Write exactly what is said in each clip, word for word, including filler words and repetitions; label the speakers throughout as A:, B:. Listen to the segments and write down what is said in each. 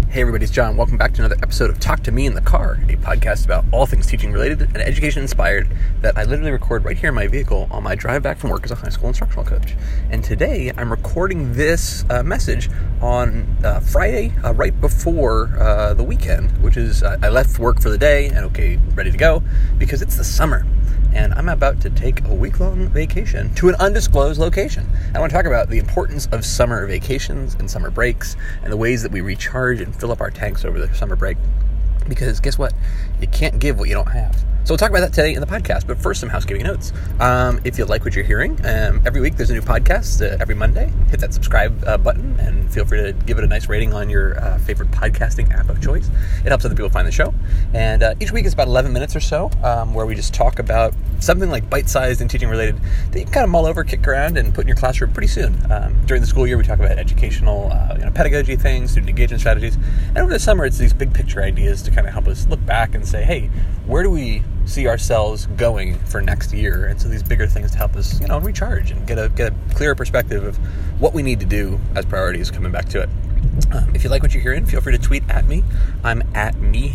A: Hey everybody, it's John. Welcome back to another episode of Talk to Me in the Car, a podcast about all things teaching related and education inspired that I literally record right here in my vehicle on my drive back from work as a high school instructional coach. And today I'm recording this uh, message on uh, Friday, uh, right before uh, the weekend, which is uh, I left work for the day and okay, ready to go because it's the summer. And I'm about to take a week-long vacation to an undisclosed location. I want to talk about the importance of summer vacations and summer breaks and the ways that we recharge and fill up our tanks over the summer break. Because guess what? You can't give what you don't have. So we'll talk about that today in the podcast, but first some housekeeping notes. Um, if you like what you're hearing, um, every week there's a new podcast, uh, every Monday. Hit that subscribe uh, button and feel free to give it a nice rating on your uh, favorite podcasting app of choice. It helps other people find the show. And uh, each week is about eleven minutes or so, um, where we just talk about something like bite-sized and teaching related that you can kind of mull over, kick around, and put in your classroom pretty soon. Um, during the school year, we talk about educational uh, you know, pedagogy things, student engagement strategies. And over the summer, it's these big picture ideas to kind of help us look back and say, hey, where do we see ourselves going for next year? And so these bigger things to help us, you know, recharge and get a get a clearer perspective of what we need to do as priorities coming back to it. Um, if you like what you're hearing, feel free to tweet at me. I'm at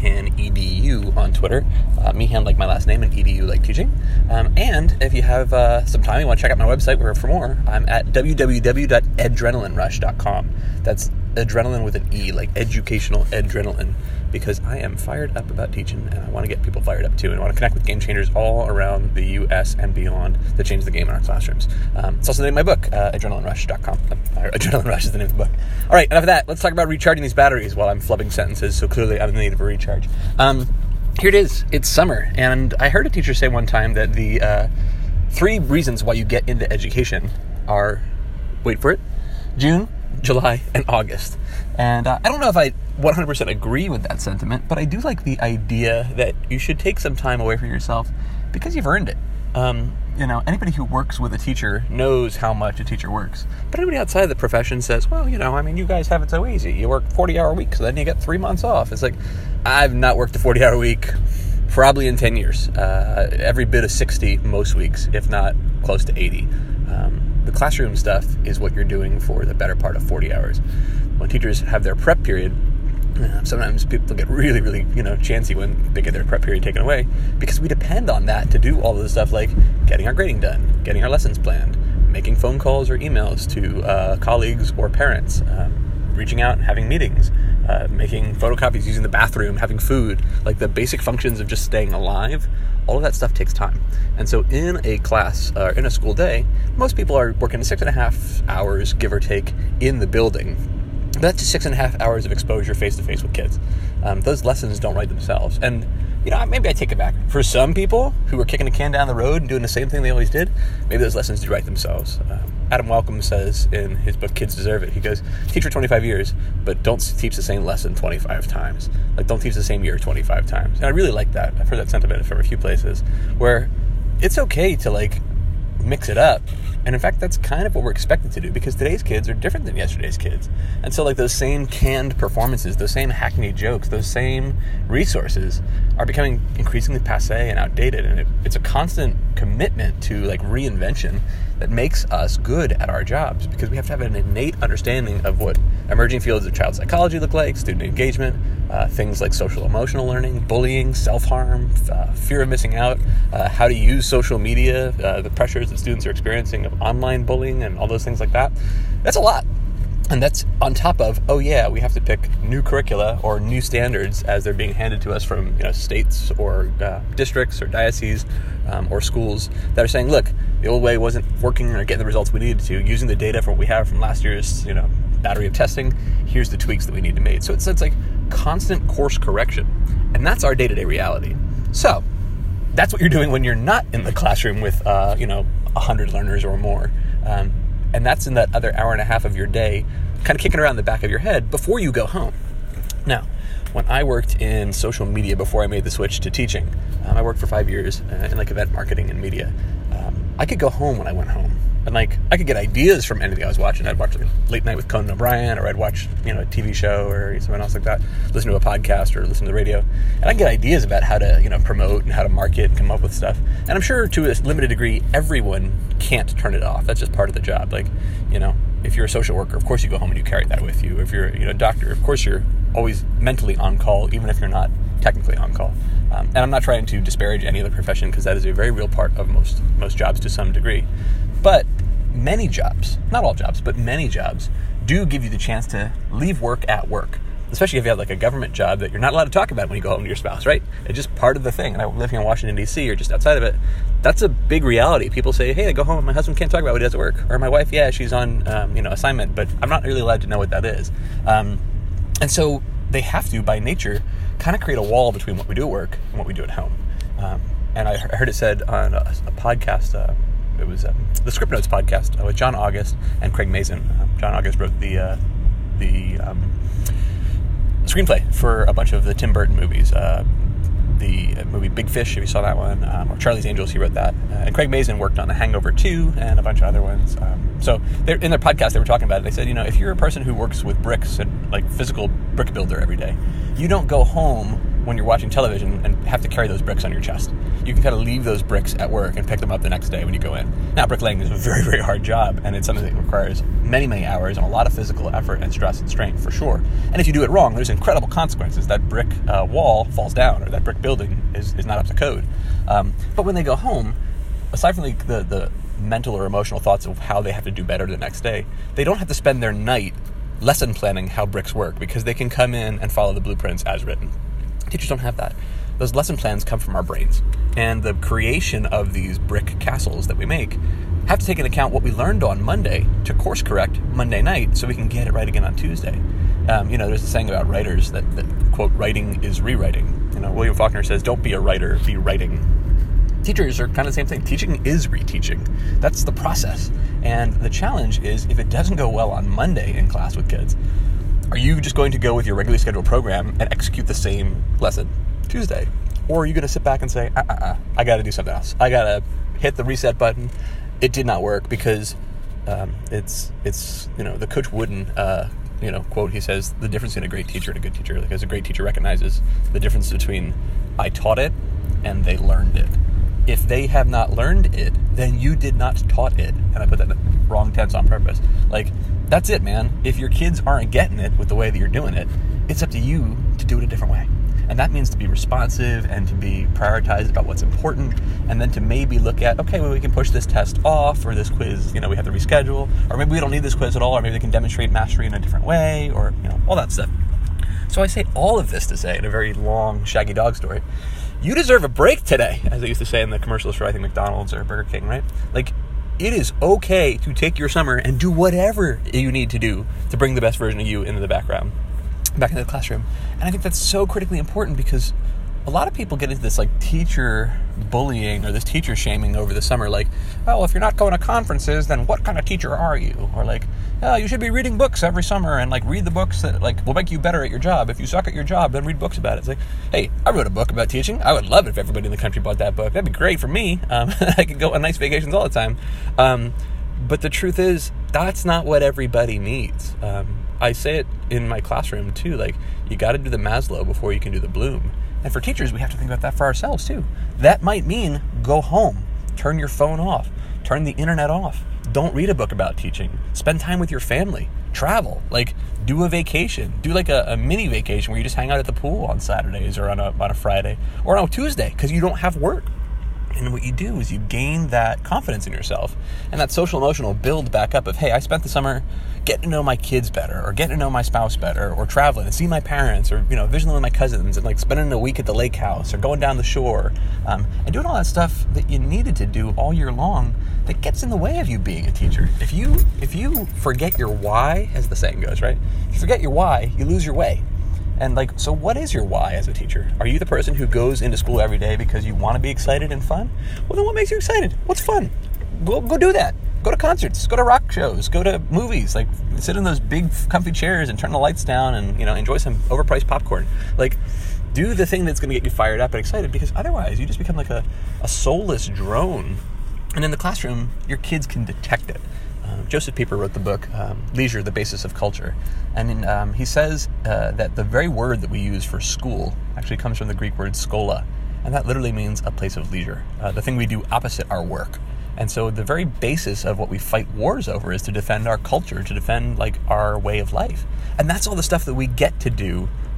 A: MeehanEDU on Twitter. Uh, Meehan like my last name and Edu like teaching. Um, and if you have uh, some time, you want to check out my website where for more, I'm at w w w dot adrenaline rush dot com. That's adrenaline with an E, like educational adrenaline, because I am fired up about teaching and I want to get people fired up too, and I want to connect with game changers all around the U S and beyond to change the game in our classrooms. Um, it's also the name of my book, uh, adrenaline rush dot com. Uh, Adrenaline Rush is the name of the book. All right, enough of that. Let's talk about recharging these batteries while I'm flubbing sentences, so clearly I'm in need of a recharge. Um, here it is. It's summer, and I heard a teacher say one time that the uh, three reasons why you get into education are, wait for it, June, July, and August. And uh, I don't know if I one hundred percent agree with that sentiment, but I do like the idea that you should take some time away from yourself because you've earned it. Um, you know, anybody who works with a teacher knows how much a teacher works. But anybody outside the profession says, well, you know, I mean, you guys have it so easy. You work forty-hour weeks, so then you get three months off. It's like, I've not worked a forty-hour week probably in ten years. Uh, every bit of sixty most weeks, if not close to eighty. Um, the classroom stuff is what you're doing for the better part of forty hours. When teachers have their prep period, uh, sometimes people get really, really, you know, chancy when they get their prep period taken away, because we depend on that to do all of the stuff like getting our grading done, getting our lessons planned, making phone calls or emails to uh, colleagues or parents, um, reaching out and having meetings, uh, making photocopies, using the bathroom, having food, like the basic functions of just staying alive. All of that stuff takes time. And so in a class, or uh, in a school day, most people are working six and a half hours, give or take, in the building. But that's just six and a half hours of exposure face-to-face with kids. Um, those lessons don't write themselves. And, you know, maybe I take it back. For some people who are kicking a can down the road and doing the same thing they always did, maybe those lessons do write themselves. Um, Adam Welcome says in his book, Kids Deserve It, he goes, teach for twenty-five years, but don't teach the same lesson twenty-five times. Like, don't teach the same year twenty-five times. And I really like that. I've heard that sentiment from a few places where it's okay to, like, mix it up. And in fact, that's kind of what we're expected to do, because today's kids are different than yesterday's kids. And so like those same canned performances, those same hackneyed jokes, those same resources are becoming increasingly passé and outdated. And it, it's a constant commitment to like reinvention that makes us good at our jobs, because we have to have an innate understanding of what emerging fields of child psychology look like, student engagement, uh, things like social emotional learning, bullying, self-harm, uh, fear of missing out, uh, how to use social media, uh, the pressures that students are experiencing of online bullying and all those things like that. That's a lot. And that's on top of, oh yeah, we have to pick new curricula or new standards as they're being handed to us from, you know, states or uh, districts or dioceses um, or schools that are saying, look, the old way wasn't working or getting the results we needed to. Using the data from what we have from last year's, you know, battery of testing, here's the tweaks that we need to make. So it's, it's like constant course correction. And that's our day-to-day reality. So that's what you're doing when you're not in the classroom with, uh, you know, one hundred learners or more. Um, and that's in that other hour and a half of your day kind of kicking around the back of your head before you go home. Now, when I worked in social media before I made the switch to teaching, um, I worked for five years uh, in like event marketing and media. Um, I could go home when I went home. And like, I could get ideas from anything I was watching. I'd watch like Late Night with Conan O'Brien, or I'd watch, you know, a T V show or something else like that, listen to a podcast or listen to the radio. And I'd get ideas about how to, you know, promote and how to market and come up with stuff. And I'm sure to a limited degree, everyone can't turn it off. That's just part of the job. Like, you know, if you're a social worker, of course you go home and you carry that with you. If you're, you know, a doctor, of course you're always mentally on call, even if you're not technically on call. Um, and I'm not trying to disparage any other profession, because that is a very real part of most most jobs to some degree. But many jobs, not all jobs, but many jobs do give you the chance to leave work at work. Especially if you have like a government job that you're not allowed to talk about when you go home to your spouse, right? It's just part of the thing. And I live here in Washington, D C, or just outside of it. That's a big reality. People say, hey, I go home and my husband can't talk about what he does at work. Or my wife, yeah, she's on um, you know assignment, but I'm not really allowed to know what that is. Um, and so they have to, by nature, kind of create a wall between what we do at work and what we do at home. Um, and I heard it said on a, a podcast, uh, it was um, the Script Notes podcast uh, with John August and Craig Mazin. Um, John August wrote the uh, the um, screenplay for a bunch of the Tim Burton movies. Uh, the movie Big Fish, if you saw that one, um, or Charlie's Angels, he wrote that. Uh, and Craig Mazin worked on The Hangover two and a bunch of other ones. Um, so in their podcast, they were talking about it. They said, you know, if you're a person who works with bricks and like physical brick builder every day, you don't go home when you're watching television and have to carry those bricks on your chest. You can kind of leave those bricks at work and pick them up the next day when you go in. Now, bricklaying is a very, very hard job, and it's something that requires many, many hours and a lot of physical effort and stress and strain, for sure. And if you do it wrong, there's incredible consequences. That brick uh, wall falls down, or that brick building is, is not up to code. Um, but when they go home, aside from the, the, the mental or emotional thoughts of how they have to do better the next day, they don't have to spend their night lesson planning how bricks work, because they can come in and follow the blueprints as written. Teachers don't have that. Those lesson plans come from our brains. And the creation of these brick castles that we make have to take into account what we learned on Monday to course correct Monday night so we can get it right again on Tuesday. Um, you know, there's a saying about writers that, that, quote, writing is rewriting. You know, William Faulkner says, don't be a writer, be writing. Teachers are kind of the same thing. Teaching is reteaching. That's the process. And the challenge is, if it doesn't go well on Monday in class with kids, are you just going to go with your regularly scheduled program and execute the same lesson Tuesday? Or are you going to sit back and say, uh, uh, uh, I got to do something else. I got to hit the reset button. It did not work because um, it's, it's you know, the Coach Wooden, uh, you know, quote, he says, the difference between a great teacher and a good teacher, because a great teacher recognizes the difference between I taught it and they learned it. If they have not learned it, then you did not taught it. And I put that in the wrong tense on purpose. Like, that's it, man. If your kids aren't getting it with the way that you're doing it, it's up to you to do it a different way. And that means to be responsive and to be prioritized about what's important, and then to maybe look at, okay, well, we can push this test off, or this quiz, you know, we have to reschedule, or maybe we don't need this quiz at all, or maybe they can demonstrate mastery in a different way, or, you know, all that stuff. So I say all of this to say, in a very long, shaggy dog story, you deserve a break today, as they used to say in the commercials for, I think, McDonald's or Burger King, right? Like, it is okay to take your summer and do whatever you need to do to bring the best version of you into the background, back into the classroom. And I think that's so critically important, because a lot of people get into this like teacher bullying or this teacher shaming over the summer. Like, oh, if you're not going to conferences, then what kind of teacher are you? Or like, oh, you should be reading books every summer and like read the books that like will make you better at your job. If you suck at your job, then read books about it. It's like, hey, I wrote a book about teaching. I would love it if everybody in the country bought that book. That'd be great for me. Um, I could go on nice vacations all the time. Um, but the truth is, that's not what everybody needs. Um, I say it in my classroom too. Like, you got to do the Maslow before you can do the Bloom. And for teachers, we have to think about that for ourselves too. That might mean go home, turn your phone off, turn the internet off. Don't read a book about teaching. Spend time with your family. Travel. Like, do a vacation. Do like a, a mini vacation where you just hang out at the pool on Saturdays or on a, on a Friday or on a Tuesday because you don't have work. And what you do is you gain that confidence in yourself and that social emotional build back up of, hey, I spent the summer getting to know my kids better, or getting to know my spouse better, or traveling and seeing my parents, or, you know, visiting with my cousins, and like spending a week at the lake house or going down the shore, um, and doing all that stuff that you needed to do all year long that gets in the way of you being a teacher. If you if you forget your why, as the saying goes, right? If you forget your why, you lose your way. And like, so what is your why as a teacher? Are you the person who goes into school every day because you want to be excited and fun? Well, then what makes you excited? What's fun? Go, go do that. Go to concerts, go to rock shows, go to movies, like sit in those big comfy chairs and turn the lights down and, you know, enjoy some overpriced popcorn. Like, do the thing that's going to get you fired up and excited, because otherwise you just become like a, a soulless drone. And in the classroom, your kids can detect it. Uh, Joseph Pieper wrote the book, um, Leisure, the Basis of Culture. And in, um, he says uh, that the very word that we use for school actually comes from the Greek word skola. And that literally means a place of leisure, uh, the thing we do opposite our work. And so the very basis of what we fight wars over is to defend our culture, to defend like our way of life. And that's all the stuff that we get to do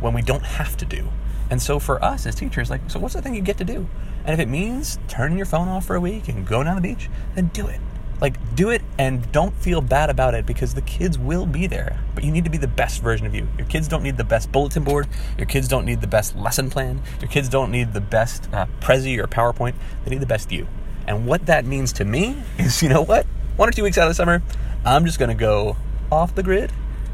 A: when we don't have to do. And so for us as teachers, like, so what's the thing you get to do? And if it means turning your phone off for a week and going down the beach, then do it. Like, do it and don't feel bad about it, because the kids will be there. But you need to be the best version of you. Your kids don't need the best bulletin board. Your kids don't need the best lesson plan. Your kids don't need the best uh, Prezi or PowerPoint. They need the best you. And what that means to me is, you know what? One or two weeks out of the summer, I'm just going to go off the grid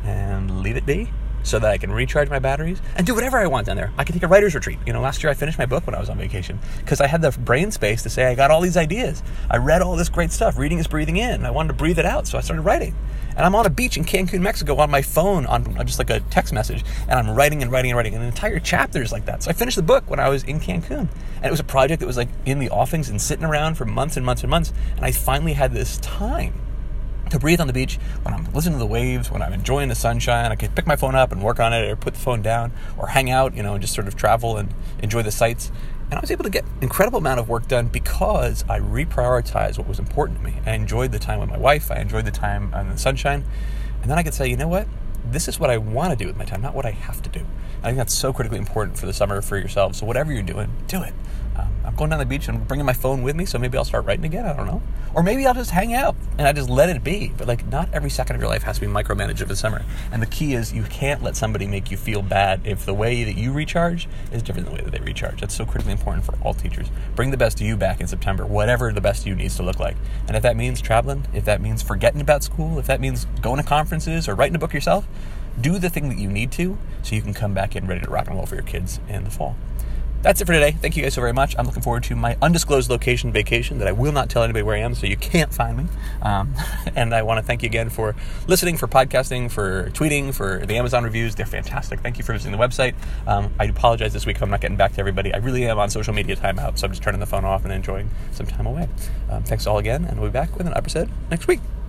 A: and leave it be, so that I can recharge my batteries and do whatever I want down there. I can take a writer's retreat. You know, last year I finished my book when I was on vacation because I had the brain space to say I got all these ideas. I read all this great stuff. Reading is breathing in. I wanted to breathe it out, so I started writing. And I'm on a beach in Cancun, Mexico on my phone on just like a text message, and I'm writing and writing and writing, and entire chapters like that. So I finished the book when I was in Cancun, and it was a project that was like in the offings and sitting around for months and months and months, and I finally had this time to breathe on the beach when I'm listening to the waves, when I'm enjoying the sunshine. I could pick my phone up and work on it, or put the phone down, or hang out, you know, and just sort of travel and enjoy the sights. And I was able to get an incredible amount of work done because I reprioritized what was important to me. I enjoyed the time with my wife. I enjoyed the time in the sunshine. And then I could say, you know what? This is what I want to do with my time, not what I have to do. I think that's so critically important for the summer for yourself. So whatever you're doing, do it. Um, I'm going down the beach and I'm bringing my phone with me, so maybe I'll start writing again. I don't know. Or maybe I'll just hang out and I just let it be. But like, not every second of your life has to be micromanaged of the summer. And the key is you can't let somebody make you feel bad if the way that you recharge is different than the way that they recharge. That's so critically important for all teachers. Bring the best of you back in September, whatever the best of you needs to look like. And if that means traveling, if that means forgetting about school, if that means going to conferences or writing a book yourself, do the thing that you need to so you can come back in ready to rock and roll for your kids in the fall. That's it for today. Thank you guys so very much. I'm looking forward to my undisclosed location vacation that I will not tell anybody where I am, so you can't find me. Um, and I want to thank you again for listening, for podcasting, for tweeting, for the Amazon reviews. They're fantastic. Thank you for visiting the website. Um, I apologize this week if I'm not getting back to everybody. I really am on social media timeout, so I'm just turning the phone off and enjoying some time away. Um, thanks all again, and we'll be back with an episode next week.